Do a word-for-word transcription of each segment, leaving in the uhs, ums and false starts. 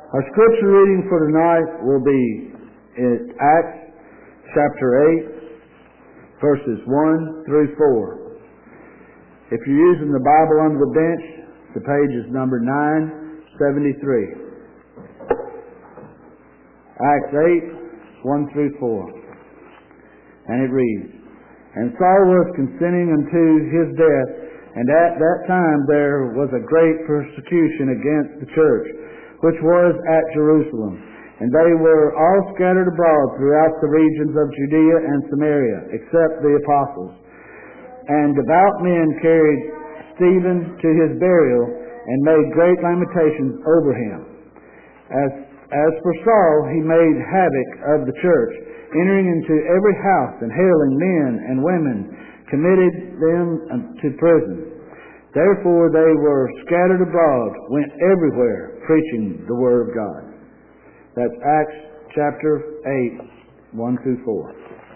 Our scripture reading for tonight will be in Acts chapter eight, verses one through four. If you're using the Bible under the bench, the page is number nine seventy-three. Acts eight, one through four. And it reads, "And Saul was consenting unto his death, and at that time there was a great persecution against the church, which was at Jerusalem. And they were all scattered abroad throughout the regions of Judea and Samaria, except the apostles. And devout men carried Stephen to his burial, and made great lamentations over him. As, as for Saul, he made havoc of the church, entering into every house, and hailing men and women, committed them to prison. Therefore they were scattered abroad, went everywhere, preaching the Word of God." That's Acts chapter eight, one through four.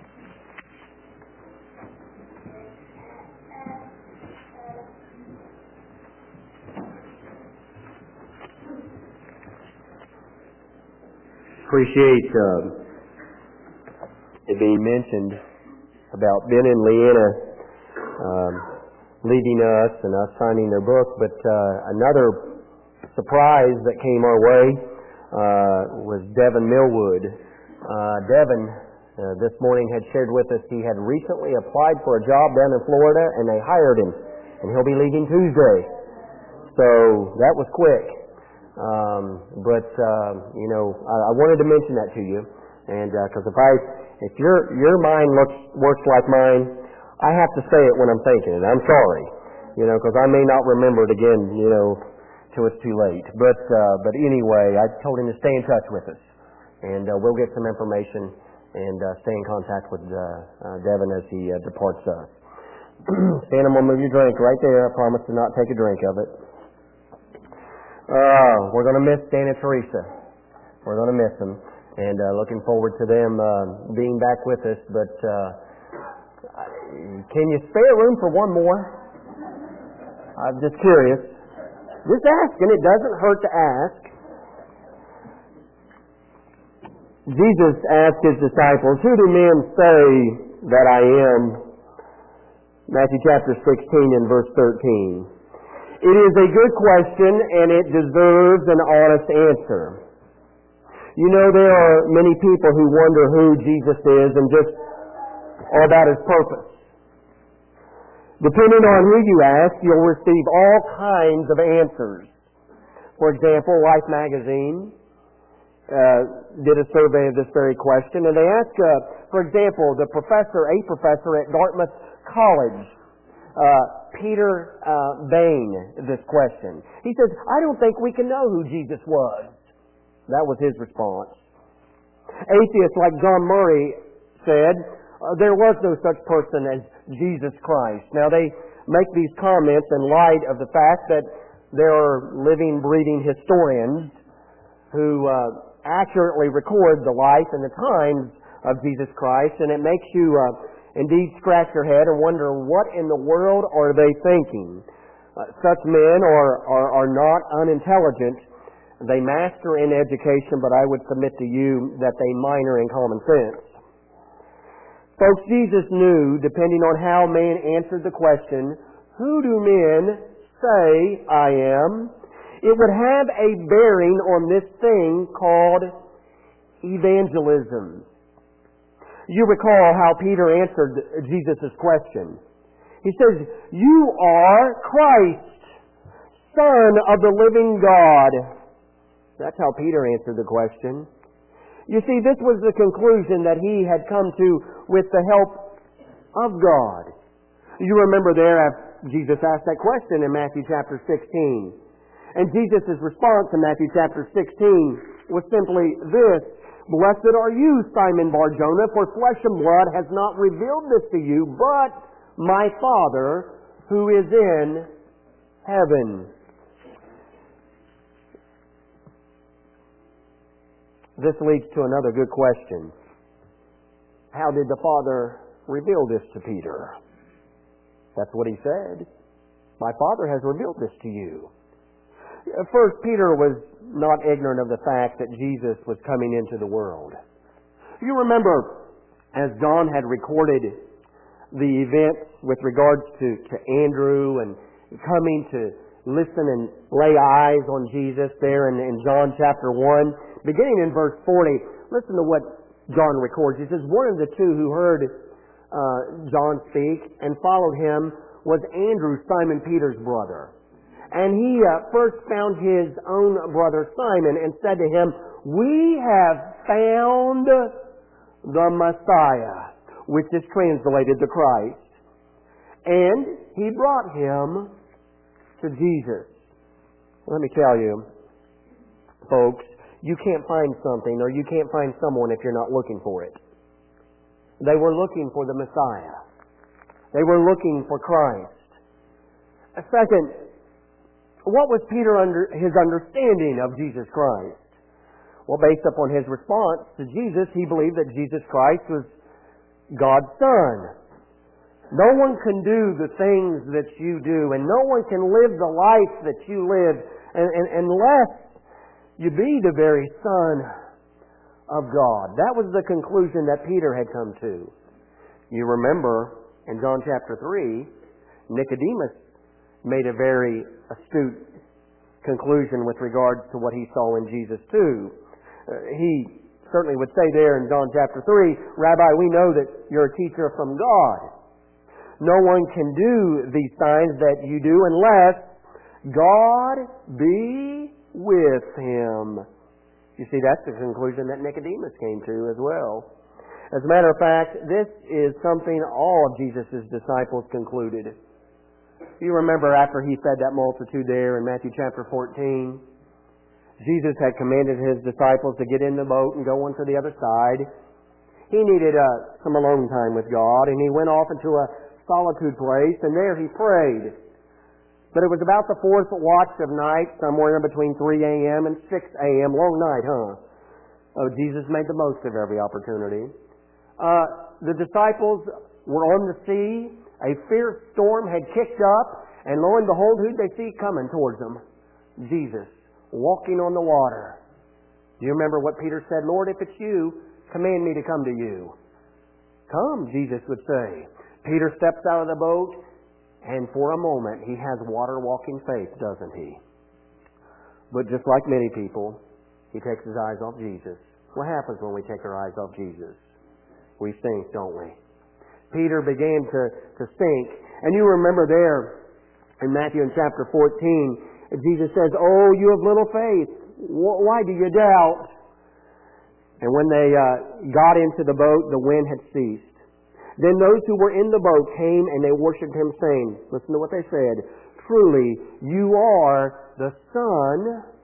Appreciate uh, it being mentioned about Ben and Leanna um, leaving us and us signing their book, but uh, another surprise that came our way uh, was Devin Millwood. Uh, Devin uh, this morning had shared with us he had recently applied for a job down in Florida, and they hired him, and he'll be leaving Tuesday. So that was quick. Um, but uh, you know, I, I wanted to mention that to you, and because uh, if I, if your your mind looks works like mine, I have to say it when I'm thinking it. I'm sorry, you know, because I may not remember it again, you know, till it's too late. But uh, but anyway, I told him to stay in touch with us, and uh, we'll get some information and uh, stay in contact with uh, uh, Devin as he uh, departs us. Stan, I'm gonna move your drink right there. I promise to not take a drink of it. Uh, we're going to miss Dan and Teresa. We're going to miss them, and uh, looking forward to them uh, being back with us. But uh, can you spare room for one more? I'm just curious. Just asking. It doesn't hurt to ask. Jesus asked his disciples, "Who do men say that I am?" Matthew chapter sixteen and verse thirteen. It is a good question, and it deserves an honest answer. You know, there are many people who wonder who Jesus is and just all about his purpose. Depending on who you ask, you'll receive all kinds of answers. For example, Life magazine uh, did a survey of this very question, and they asked, uh, for example, the professor, a professor at Dartmouth College, uh, Peter uh, Bain, this question. He says, "I don't think we can know who Jesus was." That was his response. Atheists like John Murray said, uh, there was no such person as Jesus Christ. Now they make these comments in light of the fact that there are living, breathing historians who uh, accurately record the life and the times of Jesus Christ, and it makes you uh, indeed scratch your head and wonder what in the world are they thinking. Uh, such men are, are, are not unintelligent. They master in education, but I would submit to you that they minor in common sense. Folks, Jesus knew, depending on how man answered the question, "Who do men say I am?" it would have a bearing on this thing called evangelism. You recall how Peter answered Jesus' question. He says, "You are Christ, Son of the living God." That's how Peter answered the question. You see, this was the conclusion that he had come to with the help of God. You remember there, Jesus asked that question in Matthew chapter sixteen. And Jesus' response in Matthew chapter sixteen was simply this: "Blessed are you, Simon Bar-Jonah, for flesh and blood has not revealed this to you, but my Father who is in heaven." This leads to another good question. How did the Father reveal this to Peter? That's what he said. My Father has revealed this to you. First, Peter was not ignorant of the fact that Jesus was coming into the world. You remember, as John had recorded the events with regards to, to Andrew and coming to listen and lay eyes on Jesus there in, in John chapter one, beginning in verse forty, listen to what John records. He says, one of the two who heard uh, John speak and followed him was Andrew, Simon Peter's brother. And he uh, first found his own brother Simon and said to him, "We have found the Messiah," which is translated the Christ. And he brought him to Jesus. Let me tell you, folks, you can't find something or you can't find someone if you're not looking for it. They were looking for the Messiah. They were looking for Christ. A second, what was Peter under his understanding of Jesus Christ? Well, based upon his response to Jesus, he believed that Jesus Christ was God's Son. No one can do the things that you do, and no one can live the life that you live and, and, unless you be the very Son of God. That was the conclusion that Peter had come to. You remember in John chapter three, Nicodemus made a very astute conclusion with regards to what he saw in Jesus too. Uh, he certainly would say there in John chapter three, "Rabbi, we know that you're a teacher from God. No one can do these signs that you do unless God be with him." You see, that's the conclusion that Nicodemus came to as well. As a matter of fact, this is something all of Jesus' disciples concluded. You remember after he fed that multitude there in Matthew chapter fourteen, Jesus had commanded his disciples to get in the boat and go on to the other side. He needed uh, some alone time with God, and he went off into a solitude place, and there he prayed. But it was about the fourth watch of night, somewhere in between three a.m. and six a.m. Long night, huh? Oh, Jesus made the most of every opportunity. Uh, the disciples were on the sea. A fierce storm had kicked up, and lo and behold, who'd they see coming towards them? Jesus, walking on the water. Do you remember what Peter said? "Lord, if it's you, command me to come to you." "Come," Jesus would say. Peter steps out of the boat, and for a moment he has water-walking faith, doesn't he? But just like many people, he takes his eyes off Jesus. What happens when we take our eyes off Jesus? We sink, don't we? Peter began to, to sink. And you remember there in Matthew in chapter fourteen, Jesus says, "Oh, you have little faith. Why do you doubt?" And when they uh, got into the boat, the wind had ceased. Then those who were in the boat came and they worshipped him, saying, listen to what they said, "Truly, you are the Son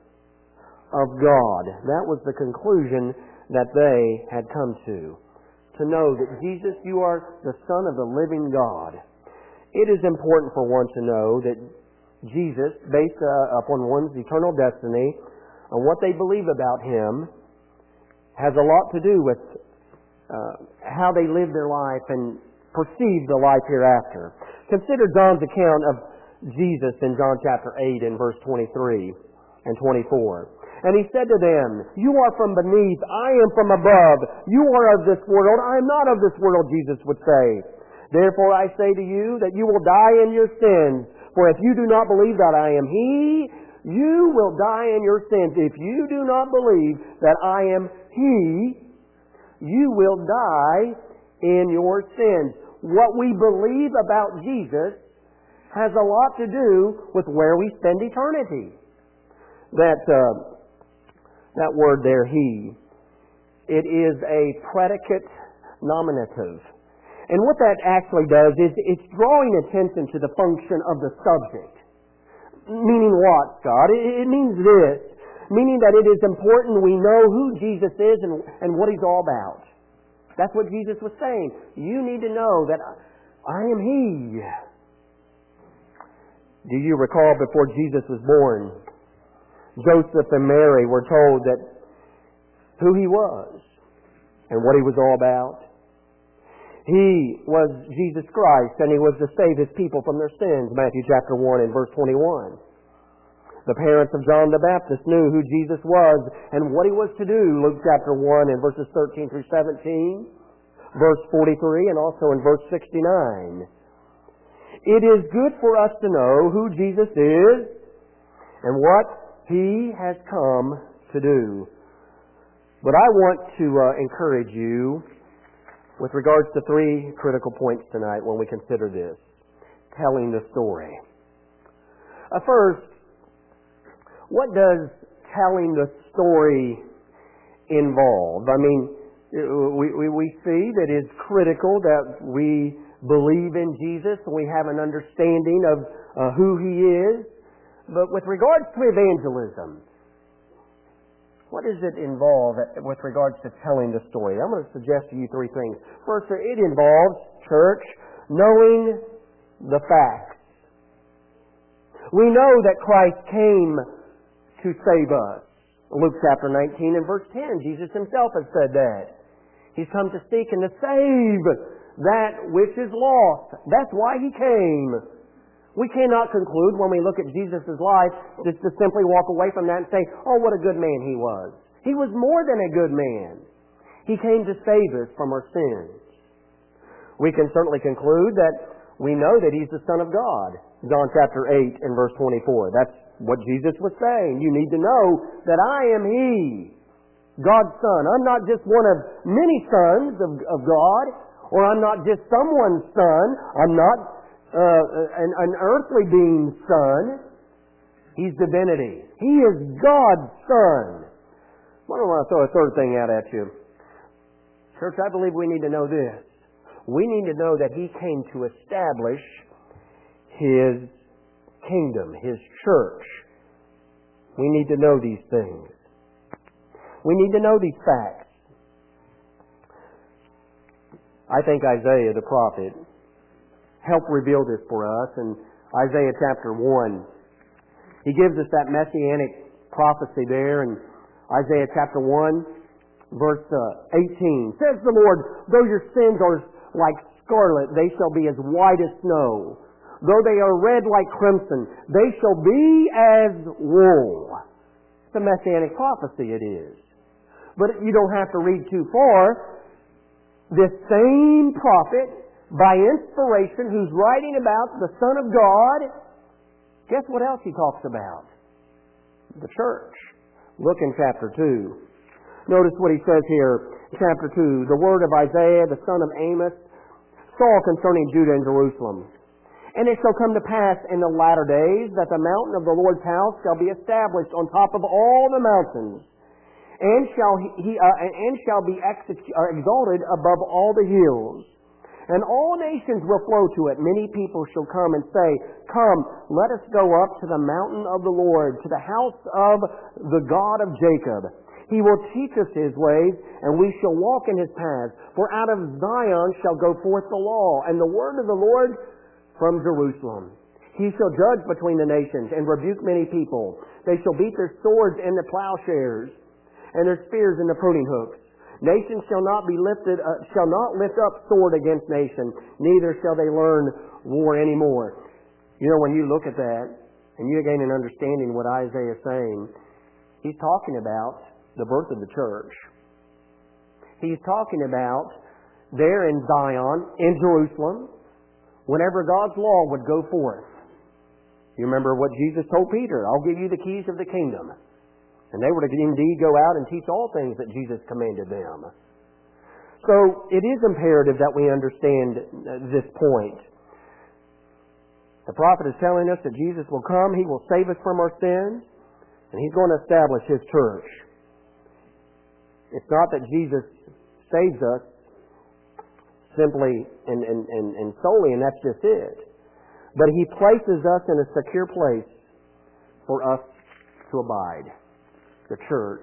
of God." That was the conclusion that they had come to. To know that Jesus, you are the Son of the living God. It is important for one to know that Jesus, based uh, upon one's eternal destiny, and what they believe about him, has a lot to do with uh, how they live their life and perceive the life hereafter. Consider John's account of Jesus in John chapter eight and verse twenty-three and twenty-four. "And he said to them, you are from beneath, I am from above. You are of this world, I am not of this world," Jesus would say. "Therefore I say to you that you will die in your sins. For if you do not believe that I am He, you will die in your sins. If you do not believe that I am He, you will die in your sins." What we believe about Jesus has a lot to do with where we spend eternity. That uh, that word there, He, it is a predicate nominative. And what that actually does is it's drawing attention to the function of the subject. Meaning what, Scott? It, it means this. Meaning that it is important we know who Jesus is and, and what He's all about. That's what Jesus was saying. You need to know that I am He. Do you recall before Jesus was born, Joseph and Mary were told that who He was and what He was all about? He was Jesus Christ, and He was to save His people from their sins, Matthew chapter one and verse twenty-one. The parents of John the Baptist knew who Jesus was and what He was to do. Luke chapter one and verses thirteen through seventeen, verse forty-three, and also in verse sixty-nine. It is good for us to know who Jesus is and what He has come to do. But I want to uh, encourage you with regards to three critical points tonight when we consider this. Telling the story. Uh, first, what does telling the story involve? I mean, we, we, we see that it's critical that we believe in Jesus and we have an understanding of uh, who He is. But with regards to evangelism, what does it involve with regards to telling the story? I'm going to suggest to you three things. First, it involves, church, knowing the facts. We know that Christ came to save us. Luke chapter nineteen and verse ten, Jesus Himself has said that. He's come to seek and to save that which is lost. That's why He came. We cannot conclude when we look at Jesus' life just to simply walk away from that and say, oh, what a good man He was. He was more than a good man. He came to save us from our sins. We can certainly conclude that we know that He's the Son of God. John chapter eight and verse twenty-four. That's what Jesus was saying. You need to know that I am He, God's Son. I'm not just one of many sons of, of God, or I'm not just someone's son. I'm not Uh, an, an earthly being's son. He's divinity. He is God's Son. I don't want to throw a third thing out at you. Church, I believe we need to know this. We need to know that He came to establish His kingdom, His church. We need to know these things. We need to know these facts. I think Isaiah the prophet helped reveal this for us in Isaiah chapter one. He gives us that messianic prophecy there in Isaiah chapter one, verse uh, eighteen. Says the Lord, though your sins are like scarlet, they shall be as white as snow. Though they are red like crimson, they shall be as wool. It's a messianic prophecy, it is. But you don't have to read too far. This same prophet, by inspiration, who's writing about the Son of God, guess what else he talks about? The church. Look in chapter two. Notice what he says here, chapter two. The word of Isaiah, the son of Amos, saw concerning Judah and Jerusalem. And it shall come to pass in the latter days that the mountain of the Lord's house shall be established on top of all the mountains, and shall he uh, and shall be execu- uh, exalted above all the hills. And all nations will flow to it. Many people shall come and say, come, let us go up to the mountain of the Lord, to the house of the God of Jacob. He will teach us His ways, and we shall walk in His paths. For out of Zion shall go forth the law, and the word of the Lord from Jerusalem. He shall judge between the nations, and rebuke many people. They shall beat their swords into plowshares, and their spears into pruning hooks. Nation shall not be lifted, uh, shall not lift up sword against nation, neither shall they learn war anymore. You know, when you look at that, and you gain an understanding of what Isaiah is saying, he's talking about the birth of the church. He's talking about there in Zion, in Jerusalem, whenever God's law would go forth. You remember what Jesus told Peter, I'll give you the keys of the kingdom. And they were to indeed go out and teach all things that Jesus commanded them. So it is imperative that we understand this point. The prophet is telling us that Jesus will come, He will save us from our sins, and He's going to establish His church. It's not that Jesus saves us simply and, and, and, and solely, and that's just it. But He places us in a secure place for us to abide. The church.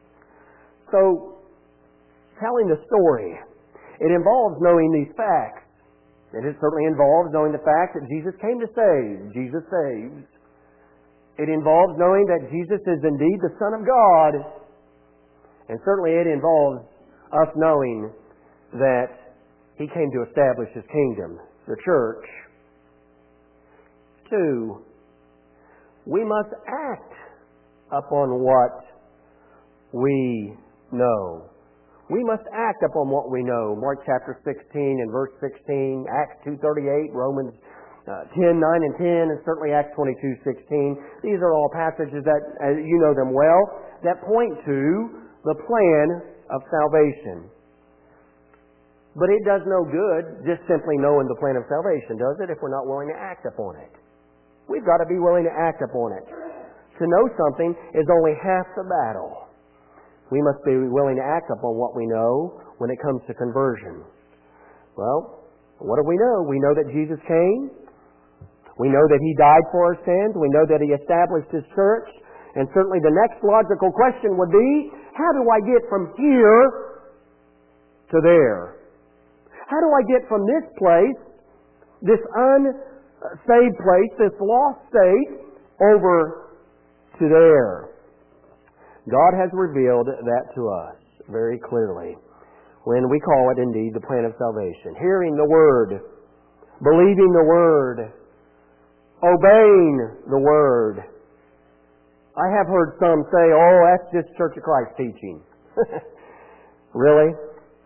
So, telling the story, it involves knowing these facts. And it certainly involves knowing the fact that Jesus came to save. Jesus saves. It involves knowing that Jesus is indeed the Son of God. And certainly it involves us knowing that He came to establish His kingdom, the church. Two, we must act upon what we know. We must act upon what we know. Mark chapter sixteen and verse sixteen, Acts two thirty-eight, Romans uh, ten, nine and ten, and certainly Acts twenty-two, sixteen. These are all passages that, uh, you know them well, that point to the plan of salvation. But it does no good just simply knowing the plan of salvation, does it, if we're not willing to act upon it? We've got to be willing to act upon it. To know something is only half the battle. We must be willing to act upon what we know when it comes to conversion. Well, what do we know? We know that Jesus came. We know that He died for our sins. We know that He established His church. And certainly the next logical question would be, how do I get from here to there? How do I get from this place, this unsaved place, this lost state, over to there? God has revealed that to us very clearly when we call it indeed the plan of salvation. Hearing the Word, believing the Word, obeying the Word. I have heard some say, oh, that's just Church of Christ teaching. Really?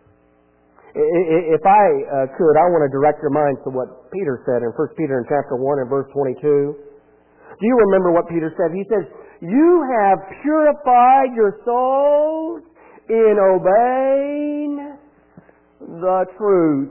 If I uh, could, I want to direct your minds to what Peter said in First Peter in chapter one and verse twenty-two. Do you remember what Peter said? He says, you have purified your souls in obeying the truth.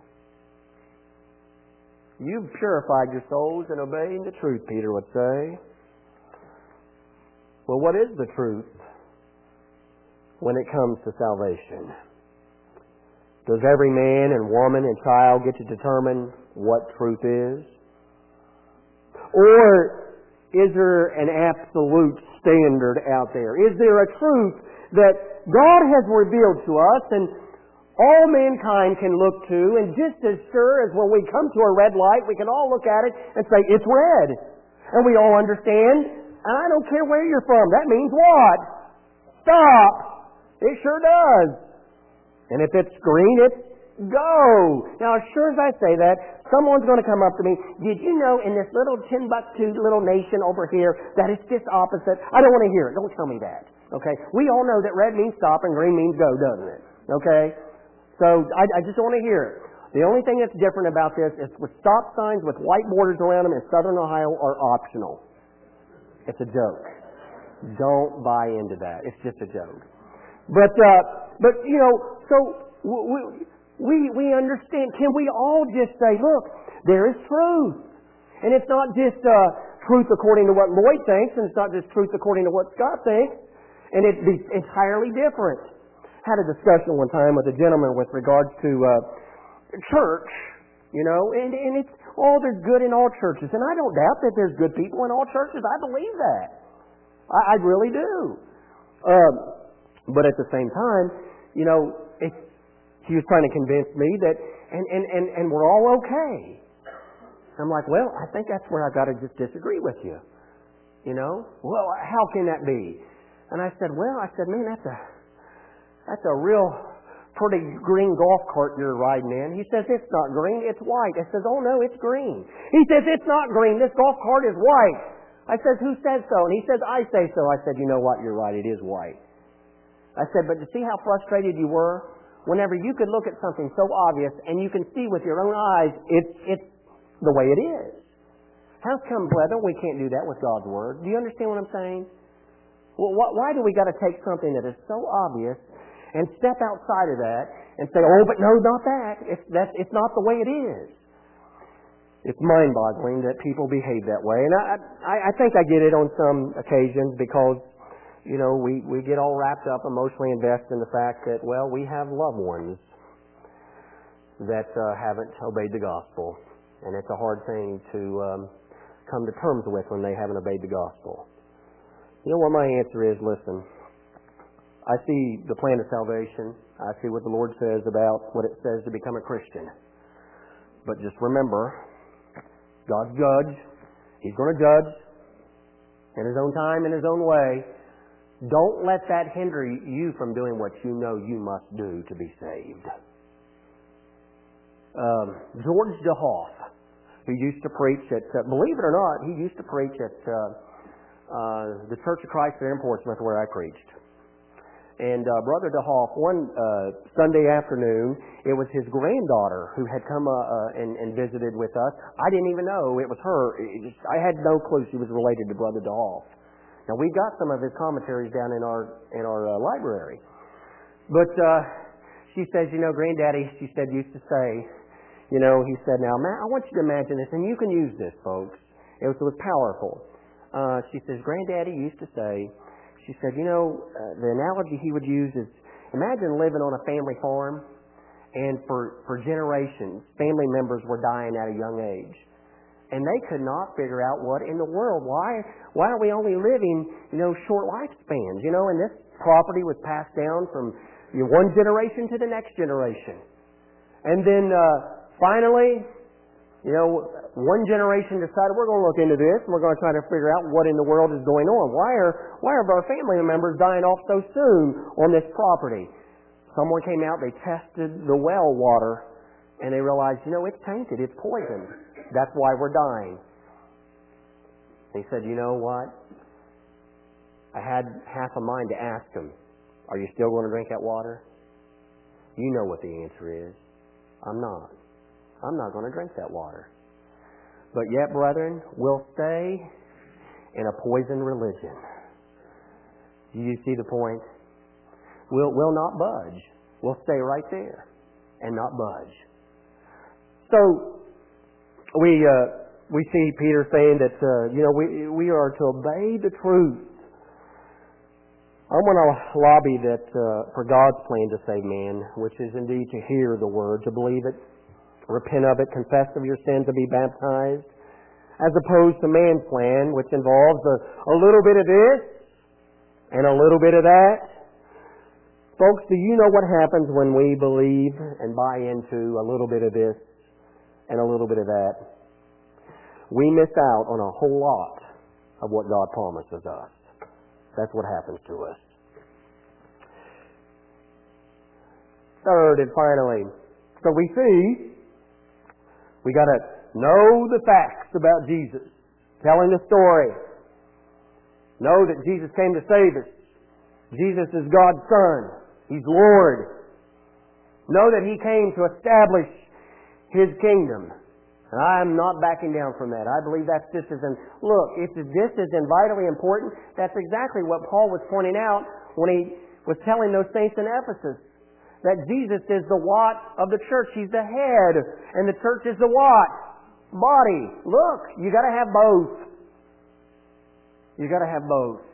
You've purified your souls in obeying the truth, Peter would say. Well, what is the truth when it comes to salvation? Does every man and woman and child get to determine what truth is? Or is there an absolute standard out there? Is there a truth that God has revealed to us and all mankind can look to, and just as sure as when we come to a red light, we can all look at it and say, it's red. And we all understand, and I don't care where you're from, that means what? Stop! It sure does. And if it's green, it's go. Now, as sure as I say that, someone's going to come up to me, did you know in this little Timbuktu little nation over here that it's just opposite? I don't want to hear it. Don't tell me that. Okay? We all know that red means stop and green means go, doesn't it? Okay? So, I, I just don't want to hear it. The only thing that's different about this is with stop signs with white borders around them in southern Ohio are optional. It's a joke. Don't buy into that. It's just a joke. But, uh, but you know, so we, we, we understand. Can we all just say, look, there is truth. And it's not just uh, truth according to what Lloyd thinks, and it's not just truth according to what Scott thinks, and it's entirely different. I had a discussion one time with a gentleman with regards to uh, church, you know, and, and it's, oh, there's good in all churches. And I don't doubt that there's good people in all churches. I believe that. I, I really do. Um, But at the same time, you know, it, he was trying to convince me that, and, and, and, and we're all okay. I'm like, well, I think that's where I've got to just disagree with you. You know? Well, how can that be? And I said, well, I said, man, that's a, that's a real pretty green golf cart you're riding in. He says, it's not green, it's white. I says, oh no, it's green. He says, it's not green, this golf cart is white. I says, who says so? And he says, I say so. I said, you know what, you're right, it is white. I said, but to see how frustrated you were whenever you could look at something so obvious and you can see with your own eyes it's, it's the way it is. How come, brethren, we can't do that with God's Word? Do you understand what I'm saying? Well, wh- why do we got to take something that is so obvious and step outside of that and say, oh, but no, not that. It's, that's, it's not the way it is. It's mind-boggling that people behave that way. And I, I, I think I get it on some occasions because You know, we, we get all wrapped up, emotionally invested in the fact that, well, we have loved ones that uh, haven't obeyed the gospel. And it's a hard thing to um, come to terms with when they haven't obeyed the gospel. You know what my answer is? Listen, I see the plan of salvation. I see what the Lord says about what it says to become a Christian. But just remember, God's judge. He's going to judge in His own time, in His own way. Don't let that hinder you from doing what you know you must do to be saved. Um, George DeHoff, who used to preach at, uh, believe it or not, he used to preach at uh, uh, the Church of Christ there in Portsmouth where I preached. And uh, Brother DeHoff, one uh, Sunday afternoon, it was his granddaughter who had come uh, uh, and, and visited with us. I didn't even know it was her. It just, I had no clue she was related to Brother DeHoff. Now, we've got some of his commentaries down in our in our uh, library. But uh, she says, you know, Granddaddy, she said, used to say, you know, he said, now, man, I want you to imagine this, and you can use this, folks. It was, it was powerful. Uh, she says, Granddaddy used to say, she said, you know, uh, the analogy he would use is, imagine living on a family farm, and for, for generations, family members were dying at a young age. And they could not figure out what in the world, why why are we only living, you know, short lifespans, you know, and this property was passed down from you know, one generation to the next generation. And then uh, finally, you know, one generation decided we're going to look into this and we're going to try to figure out what in the world is going on. Why are why are our family members dying off so soon on this property? Someone came out, they tested the well water, and they realized, you know, it's tainted, it's poisoned. That's why we're dying. They said, you know what? I had half a mind to ask them, are you still going to drink that water? You know what the answer is. I'm not. I'm not going to drink that water. But yet, brethren, we'll stay in a poison religion. Do you see the point? We'll, we'll not budge. We'll stay right there and not budge. So, we uh, we see Peter saying that, uh, you know, we, we are to obey the truth. I want to lobby that uh, for God's plan to save man, which is indeed to hear the word, to believe it, repent of it, confess of your sins, and be baptized, as opposed to man's plan, which involves a, a little bit of this and a little bit of that. Folks, do you know what happens when we believe and buy into a little bit of this and a little bit of that? We miss out on a whole lot of what God promises us. That's what happens to us. Third and finally, so we see we got to know the facts about Jesus, telling the story. Know that Jesus came to save us. Jesus is God's Son. He's Lord. Know that He came to establish His kingdom. And I am not backing down from that. I believe that's just as in, look, if this isn't vitally important, that's exactly what Paul was pointing out when he was telling those saints in Ephesus. That Jesus is the what of the church. He's the head. And the church is the what? Body. Look, you got to have both. You got to have both.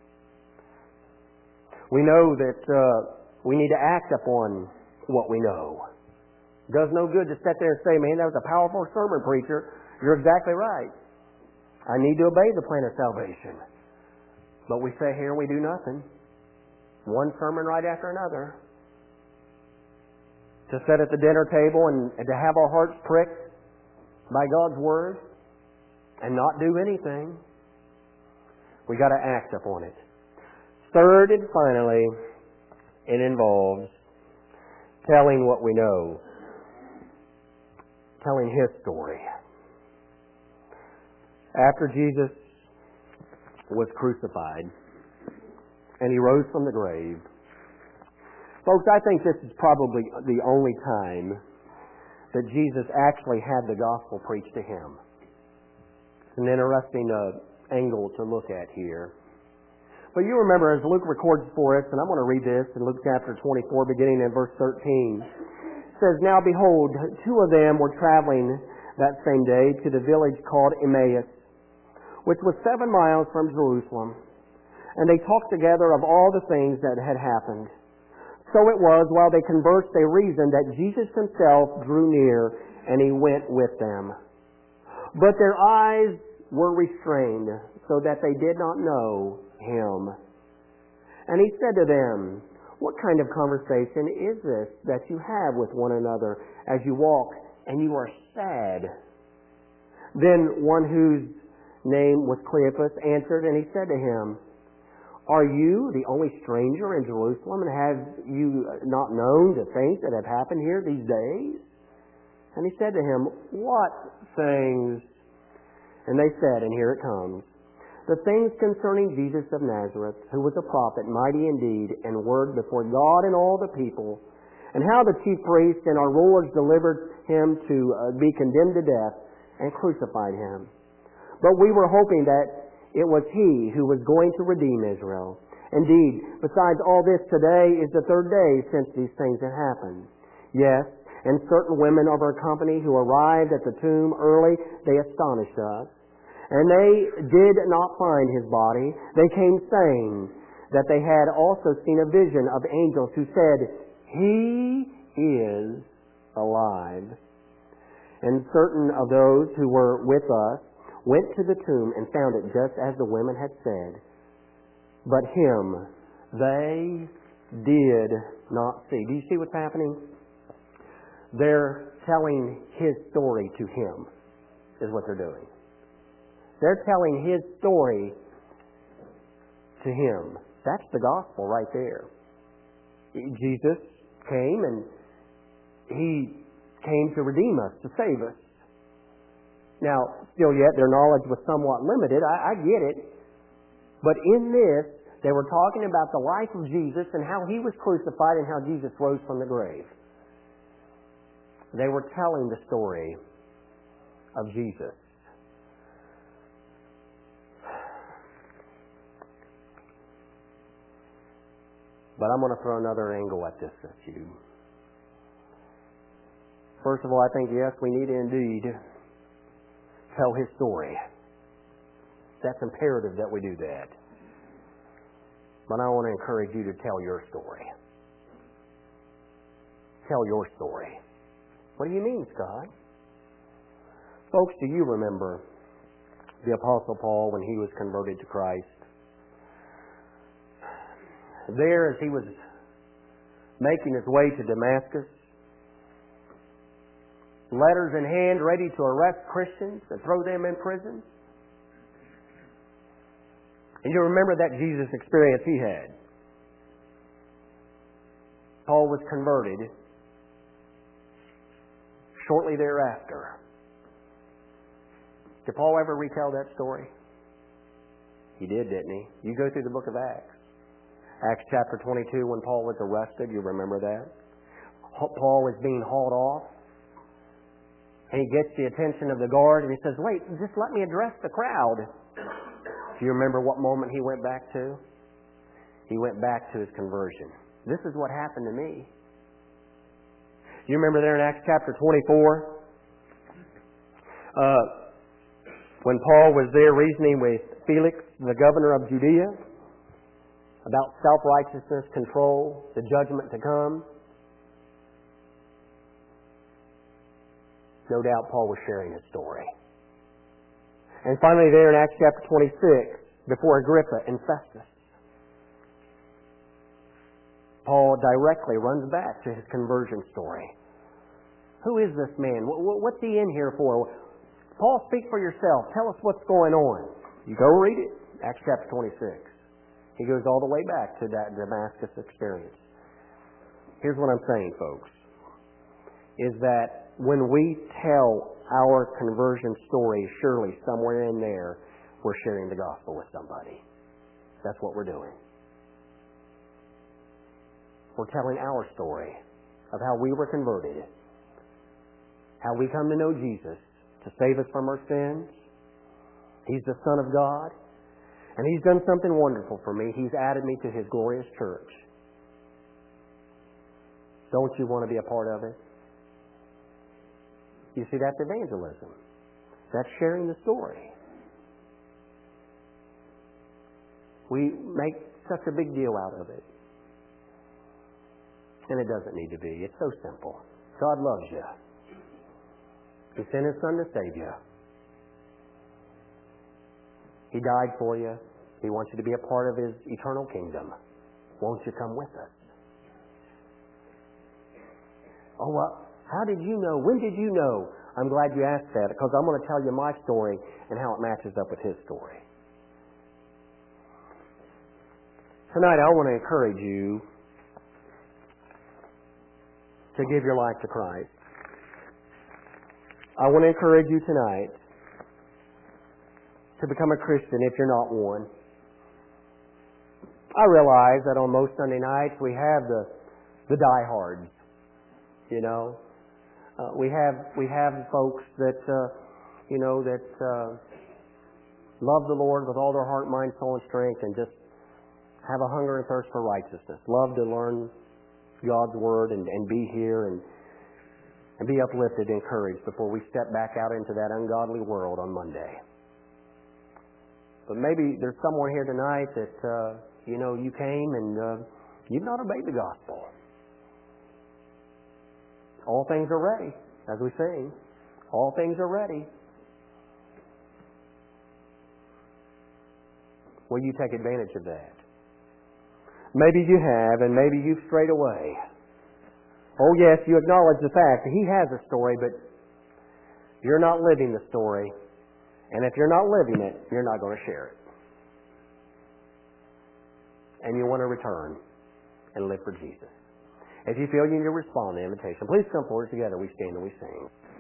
We know that uh, we need to act upon what we know. It does no good to sit there and say, man, that was a powerful sermon, preacher. You're exactly right. I need to obey the plan of salvation. But we sit here and we do nothing. One sermon right after another. To sit at the dinner table and, and to have our hearts pricked by God's Word and not do anything. We got to act upon it. Third and finally, it involves telling what we know. Telling His story. After Jesus was crucified and He rose from the grave, folks, I think this is probably the only time that Jesus actually had the gospel preached to Him. It's an interesting uh, angle to look at here. But you remember, as Luke records for us, and I'm going to read this in Luke chapter twenty-four, beginning in verse thirteen. It says, now behold, two of them were traveling that same day to the village called Emmaus, which was seven miles from Jerusalem. And they talked together of all the things that had happened. So it was, while they conversed, they reasoned that Jesus Himself drew near, and He went with them. But their eyes were restrained, so that they did not know Him. And He said to them, what kind of conversation is this that you have with one another as you walk and you are sad? Then one whose name was Cleopas answered, and he said to him, are you the only stranger in Jerusalem, and have you not known the things that have happened here these days? And he said to him, what things? And they said, and here it comes, the things concerning Jesus of Nazareth, who was a prophet, mighty in deed and word before God and all the people, and how the chief priests and our rulers delivered him to uh, be condemned to death and crucified him. But we were hoping that it was he who was going to redeem Israel. Indeed, besides all this, today is the third day since these things have happened. Yes, and certain women of our company who arrived at the tomb early, they astonished us. And they did not find his body. They came saying that they had also seen a vision of angels who said, "He is alive." And certain of those who were with us went to the tomb and found it just as the women had said. But him they did not see. Do you see what's happening? They're telling his story to him, is what they're doing. They're telling his story to him. That's the gospel right there. Jesus came and he came to redeem us, to save us. Now, still yet, their knowledge was somewhat limited. I, I get it. But in this, they were talking about the life of Jesus and how he was crucified and how Jesus rose from the grave. They were telling the story of Jesus. But I'm going to throw another angle at this at you. First of all, I think, yes, we need to indeed tell his story. That's imperative that we do that. But I want to encourage you to tell your story. Tell your story. What do you mean, Scott? Folks, do you remember the Apostle Paul when he was converted to Christ? There, as he was making his way to Damascus, letters in hand, ready to arrest Christians and throw them in prison. And you remember that Jesus experience he had. Paul was converted shortly thereafter. Did Paul ever retell that story? He did, didn't he? You go through the book of Acts. Acts chapter twenty-two, when Paul was arrested, you remember that? Paul was being hauled off. And he gets the attention of the guard and he says, "Wait, just let me address the crowd." Do you remember what moment he went back to? He went back to his conversion. This is what happened to me. You remember there in Acts chapter twenty-four? Uh, when Paul was there reasoning with Felix, the governor of Judea, about self-righteousness, control, the judgment to come. No doubt Paul was sharing his story. And finally there in Acts chapter twenty-six, before Agrippa and Festus, Paul directly runs back to his conversion story. Who is this man? What's he in here for? Paul, speak for yourself. Tell us what's going on. You go read it. Acts chapter twenty-six. He goes all the way back to that Damascus experience. Here's what I'm saying, folks, is that when we tell our conversion story, surely somewhere in there, we're sharing the gospel with somebody. That's what we're doing. We're telling our story of how we were converted, how we come to know Jesus to save us from our sins. He's the Son of God. And He's done something wonderful for me. He's added me to His glorious church. Don't you want to be a part of it? You see, that's evangelism. That's sharing the story. We make such a big deal out of it. And it doesn't need to be. It's so simple. God loves you. He sent His Son to save you. He died for you. He wants you to be a part of His eternal kingdom. Won't you come with us? Oh, well, how did you know? When did you know? I'm glad you asked that, because I'm going to tell you my story and how it matches up with his story. Tonight, I want to encourage you to give your life to Christ. I want to encourage you tonight to become a Christian if you're not one. I realize that on most Sunday nights we have the the diehards, you know. Uh, we have we have folks that uh, you know that uh, love the Lord with all their heart, mind, soul, and strength, and just have a hunger and thirst for righteousness. Love to learn God's Word and, and be here and and be uplifted and encouraged before we step back out into that ungodly world on Monday. But maybe there's someone here tonight that uh, you know you came and uh, you've not obeyed the gospel. All things are ready, as we sing. All things are ready. Will you take advantage of that? Maybe you have, and maybe you've strayed away. Oh yes, you acknowledge the fact that He has a story, but you're not living the story. And if you're not living it, you're not going to share it. And you want to return and live for Jesus. If you feel you need to respond to the invitation, please come forward together. We stand and we sing.